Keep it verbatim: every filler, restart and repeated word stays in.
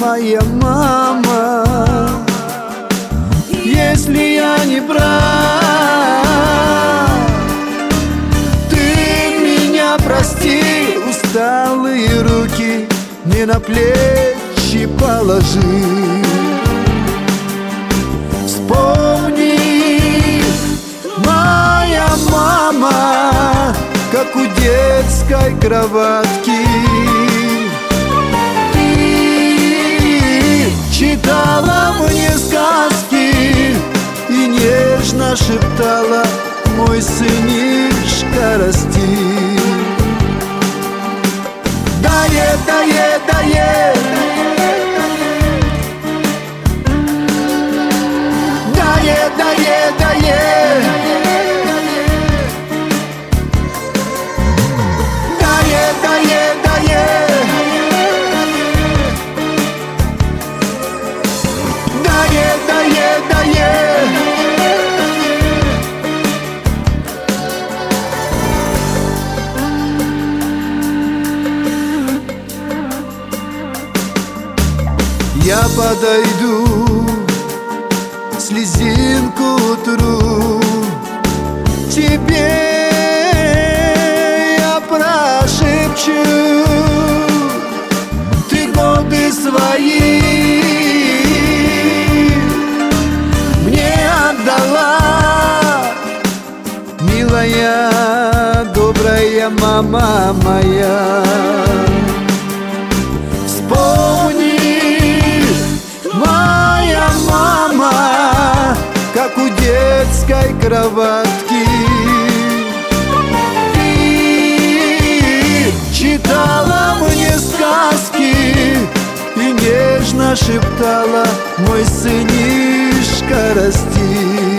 моя мама. Если я не прав, ты меня прости, усталые руки мне на плечи положи. Вспомни, моя мама, как у детской кроватки ты читала мне сказки и нежно шептала: мой сынишка, расти. Дае, дае, дае, дае, дае, дае, дае, дае, дае, дае, дае, дае. Я подойду, слезинку утру, тебе я прошепчу. Ты годы свои мне отдала, милая, добрая мама моя. Вспомни, моя мама, как у детской кроватки ты читала мне сказки и нежно шептала: мой сынишка, расти.